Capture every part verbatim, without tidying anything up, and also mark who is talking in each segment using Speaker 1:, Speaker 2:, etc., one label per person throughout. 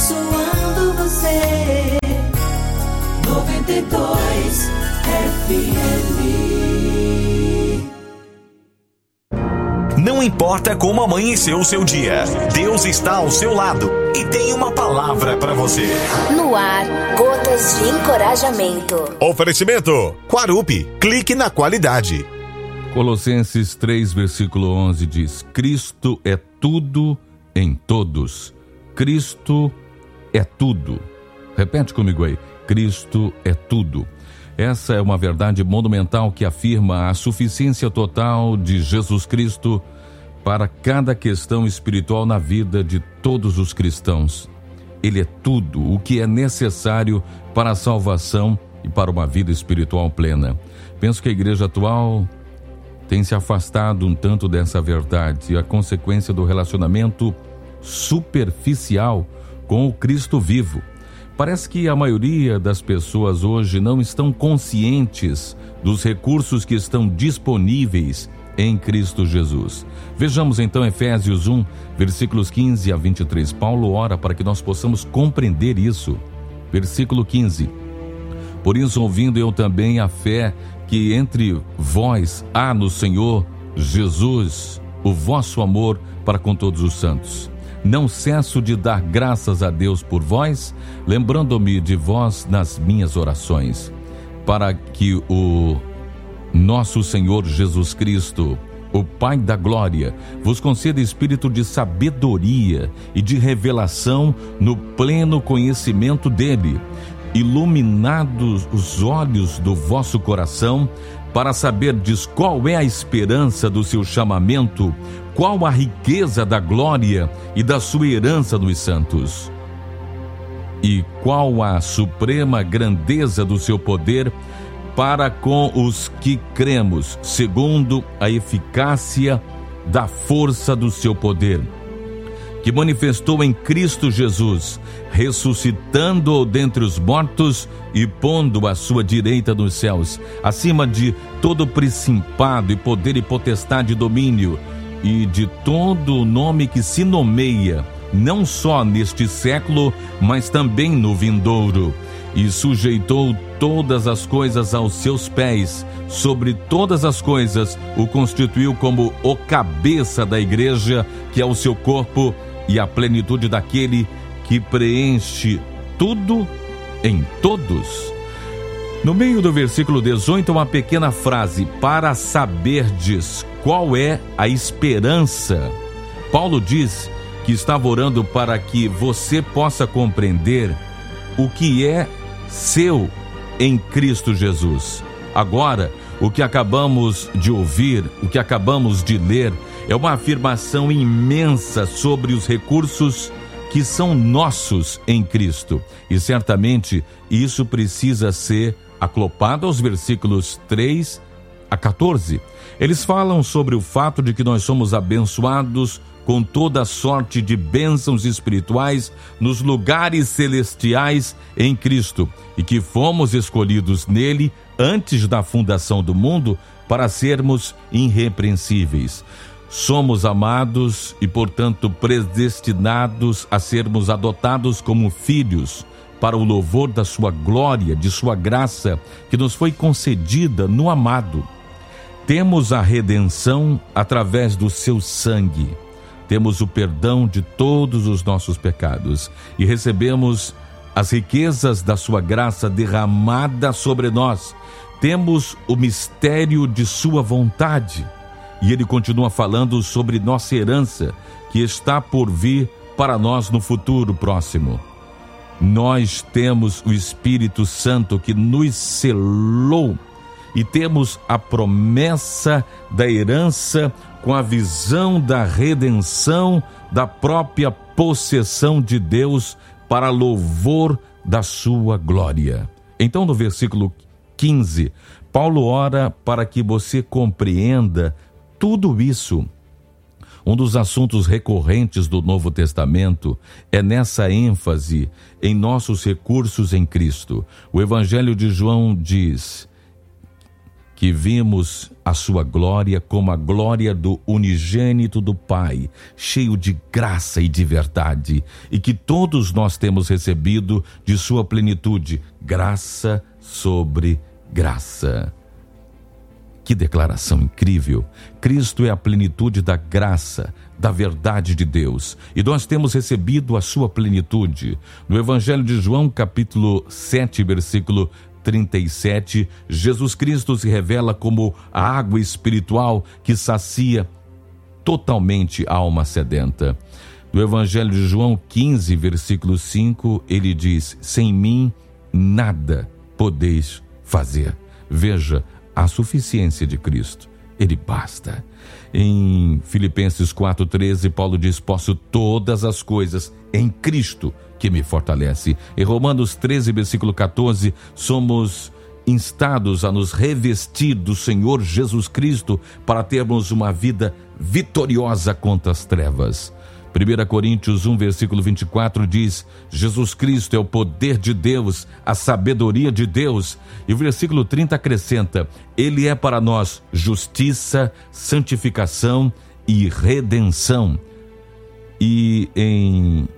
Speaker 1: abençoando você. noventa e dois F M.
Speaker 2: Não importa como amanheceu o seu dia, Deus está ao seu lado e tem uma palavra para você.
Speaker 3: No ar, Gotas de Encorajamento.
Speaker 2: Oferecimento Quarupi, clique na qualidade.
Speaker 4: Colossenses três, versículo onze diz: Cristo é tudo em todos. Cristo é tudo. Repete comigo aí: Cristo é tudo. Essa é uma verdade monumental que afirma a suficiência total de Jesus Cristo para cada questão espiritual na vida de todos os cristãos. Ele é tudo o que é necessário para a salvação e para uma vida espiritual plena. Penso que a igreja atual tem se afastado um tanto dessa verdade, e a consequência do relacionamento superficial com o Cristo vivo. Parece que a maioria das pessoas hoje não estão conscientes dos recursos que estão disponíveis em Cristo Jesus. Vejamos então Efésios um, versículos quinze a vinte e três. Paulo ora para que nós possamos compreender isso. Versículo quinze. Por isso, ouvindo eu também a fé que entre vós há no Senhor Jesus, o vosso amor para com todos os santos. Não cesso de dar graças a Deus por vós, lembrando-me de vós nas minhas orações, para que o nosso Senhor Jesus Cristo, o Pai da Glória, vos conceda espírito de sabedoria e de revelação no pleno conhecimento dele, iluminados os olhos do vosso coração, para saberdes qual é a esperança do seu chamamento, qual a riqueza da glória e da sua herança nos santos, e qual a suprema grandeza do seu poder para com os que cremos, segundo a eficácia da força do seu poder, que manifestou em Cristo Jesus, ressuscitando-o dentre os mortos e pondo-o à sua direita nos céus, acima de todo principado e poder e potestade e domínio, e de todo o nome que se nomeia, não só neste século, mas também no vindouro, e sujeitou todas as coisas aos seus pés, sobre todas as coisas o constituiu como o cabeça da igreja, que é o seu corpo, e a plenitude daquele que preenche tudo em todos. No meio do versículo dezoito, uma pequena frase: para saberdes qual é a esperança. Paulo diz que estava orando para que você possa compreender o que é seu em Cristo Jesus. Agora, o que acabamos de ouvir, o que acabamos de ler, é uma afirmação imensa sobre os recursos que são nossos em Cristo. E certamente isso precisa ser acoplado aos versículos três a quatorze. Eles falam sobre o fato de que nós somos abençoados com toda sorte de bênçãos espirituais nos lugares celestiais em Cristo, e que fomos escolhidos nele antes da fundação do mundo para sermos irrepreensíveis. Somos amados e, portanto, predestinados a sermos adotados como filhos, para o louvor da sua glória, de sua graça, que nos foi concedida no amado. Temos a redenção através do seu sangue. Temos o perdão de todos os nossos pecados e recebemos as riquezas da sua graça derramada sobre nós. Temos o mistério de sua vontade. E ele continua falando sobre nossa herança, que está por vir para nós no futuro próximo. Nós temos o Espírito Santo que nos selou, e temos a promessa da herança com a visão da redenção, da própria possessão de Deus para louvor da sua glória. Então, no versículo quinze, Paulo ora para que você compreenda tudo isso. Um dos assuntos recorrentes do Novo Testamento é nessa ênfase em nossos recursos em Cristo. O Evangelho de João diz que vimos a sua glória como a glória do unigênito do Pai, cheio de graça e de verdade, e que todos nós temos recebido de sua plenitude, graça sobre graça. Que declaração incrível! Cristo é a plenitude da graça, da verdade de Deus, e nós temos recebido a sua plenitude. No Evangelho de João, capítulo sete, versículo trinta e sete, Jesus Cristo se revela como a água espiritual que sacia totalmente a alma sedenta. No Evangelho de João quinze, versículo cinco, ele diz: sem mim nada podeis fazer. Veja a suficiência de Cristo, ele basta. Em Filipenses quatro, treze, Paulo diz: posso todas as coisas em Cristo que me fortalece. Em Romanos treze, versículo catorze, somos instados a nos revestir do Senhor Jesus Cristo para termos uma vida vitoriosa contra as trevas. primeira Coríntios um, versículo vinte e quatro diz: Jesus Cristo é o poder de Deus, a sabedoria de Deus. E o versículo trinta acrescenta: Ele é para nós justiça, santificação e redenção. E em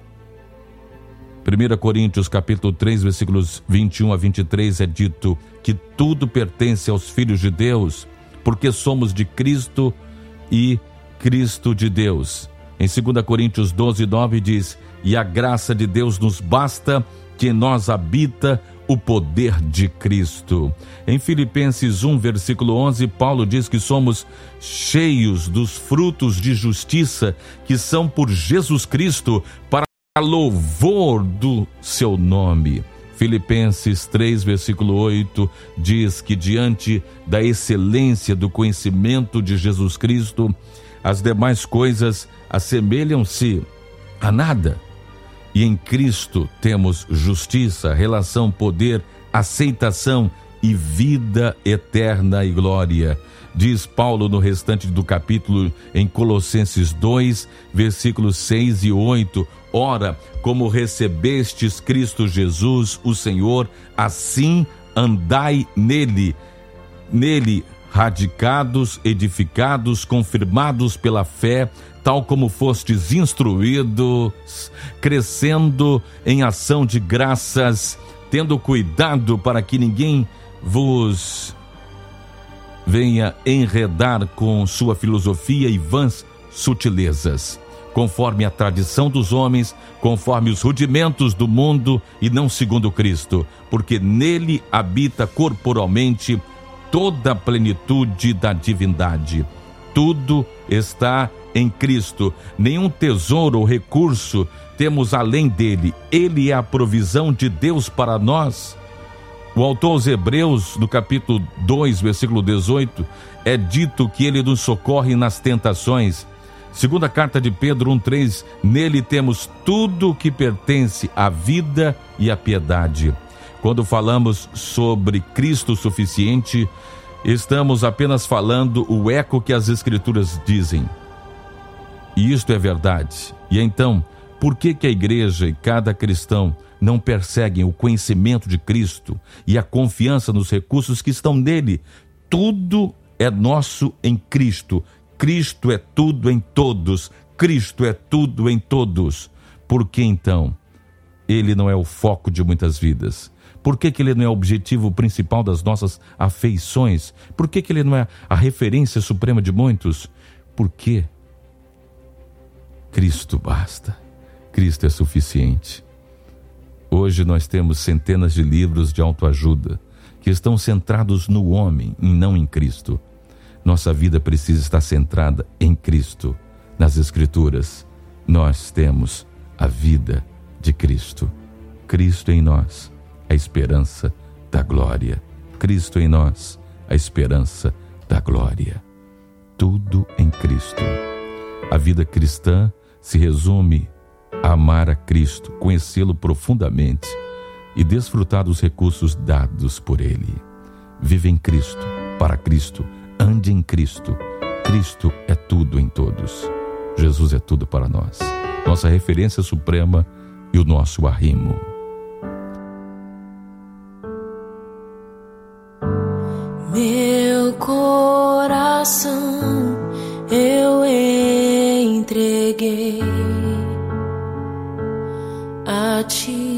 Speaker 4: primeira Coríntios capítulo três, versículos vinte e um a vinte e três é dito que tudo pertence aos filhos de Deus, porque somos de Cristo e Cristo de Deus. Em segunda Coríntios doze, nove diz: e a graça de Deus nos basta, que em nós habita o poder de Cristo. Em Filipenses um, versículo onze, Paulo diz que somos cheios dos frutos de justiça que são por Jesus Cristo, para louvor do seu nome. Filipenses três, versículo oito diz que diante da excelência do conhecimento de Jesus Cristo, as demais coisas assemelham-se a nada. E em Cristo temos justiça, relação, poder, aceitação e vida eterna e glória. Diz Paulo no restante do capítulo em Colossenses dois, versículos seis e oito: ora, como recebestes Cristo Jesus, o Senhor, assim andai nele, nele radicados, edificados, confirmados pela fé, tal como fostes instruídos, crescendo em ação de graças, tendo cuidado para que ninguém vos venha enredar com sua filosofia e vãs sutilezas, conforme a tradição dos homens, conforme os rudimentos do mundo e não segundo Cristo, porque nele habita corporalmente toda a plenitude da divindade. Tudo está em Cristo, nenhum tesouro ou recurso temos além dele. Ele é a provisão de Deus para nós. O autor aos Hebreus, no capítulo dois, versículo dezoito, é dito que ele nos socorre nas tentações. Segunda carta de Pedro um, três, nele temos tudo o que pertence à vida e à piedade. Quando falamos sobre Cristo suficiente, estamos apenas falando o eco que as Escrituras dizem. E isto é verdade. E então, por que que a igreja e cada cristão não perseguem o conhecimento de Cristo e a confiança nos recursos que estão nele? Tudo é nosso em Cristo. Cristo é tudo em todos. Cristo é tudo em todos. Por que então ele não é o foco de muitas vidas? Por que que ele não é o objetivo principal das nossas afeições? Por que que ele não é a referência suprema de muitos? Porque Cristo basta. Cristo é suficiente. Hoje nós temos centenas de livros de autoajuda que estão centrados no homem e não em Cristo. Nossa vida precisa estar centrada em Cristo. Nas Escrituras, nós temos a vida de Cristo. Cristo em nós, a esperança da glória. Cristo em nós, a esperança da glória. Tudo em Cristo. A vida cristã se resume a amar a Cristo, conhecê-lo profundamente e desfrutar dos recursos dados por Ele. Vive em Cristo, para Cristo, ande em Cristo. Cristo é tudo em todos. Jesus é tudo para nós. Nossa referência suprema e o nosso arrimo.
Speaker 3: Meu coração
Speaker 5: coração eu entreguei a ti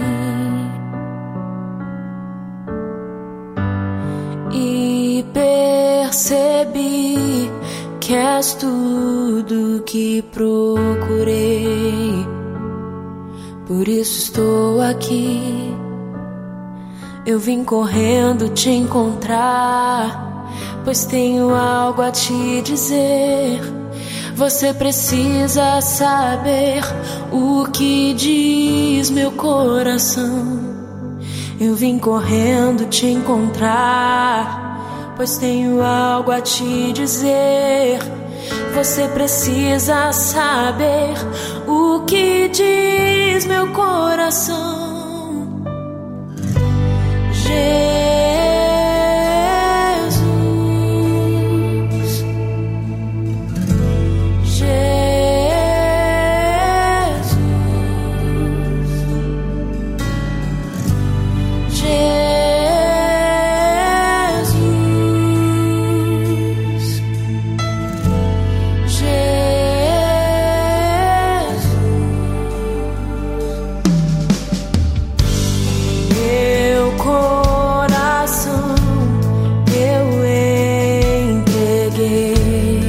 Speaker 5: e percebi que és tudo que procurei. Por isso estou aqui. Eu vim correndo te encontrar, pois tenho algo a te dizer. Você precisa saber o que diz meu coração. Eu vim correndo te encontrar, pois tenho algo a te dizer. Você precisa saber o que diz meu coração. Jesus, Jesus, Jesus, Jesus. Meu coração eu entreguei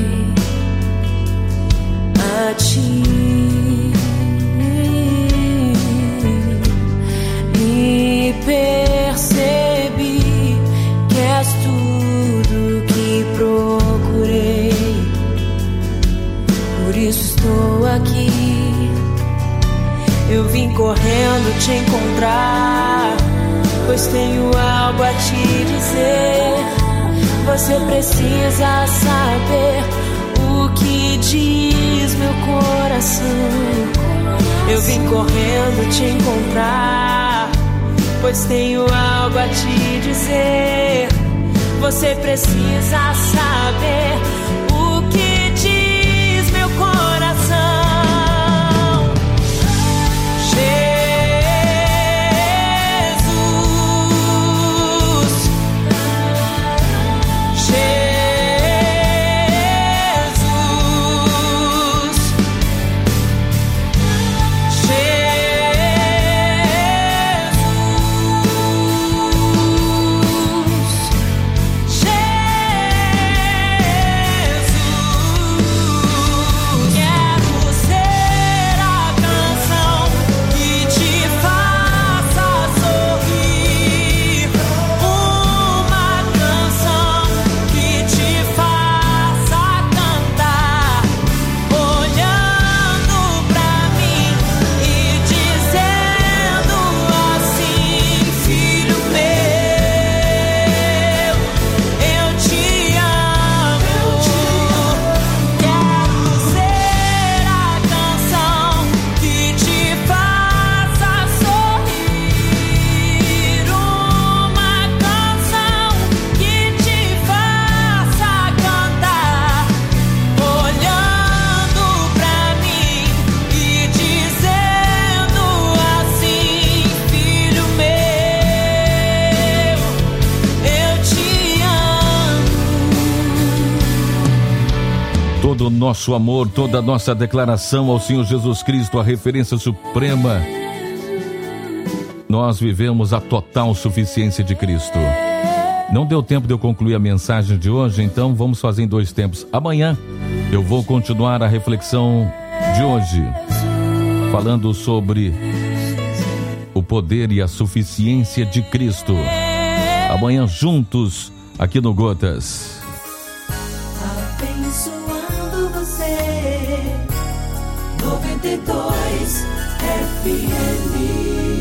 Speaker 5: a ti e percebi que és tudo que procurei. Por isso estou aqui. Eu vim correndo te encontrar, pois tenho algo a te dizer. Você precisa saber o que diz meu coração. Eu vim correndo te encontrar, pois tenho algo a te dizer. Você precisa saber o que diz meu coração.
Speaker 4: Todo o nosso amor, toda a nossa declaração ao Senhor Jesus Cristo, a referência suprema. Nós vivemos a total suficiência de Cristo. Não deu tempo de eu concluir a mensagem de hoje, então vamos fazer em dois tempos. Amanhã eu vou continuar a reflexão de hoje, falando sobre o poder e a suficiência de Cristo. Amanhã juntos aqui no Gotas.
Speaker 1: Abençoando você, noventa e dois F M.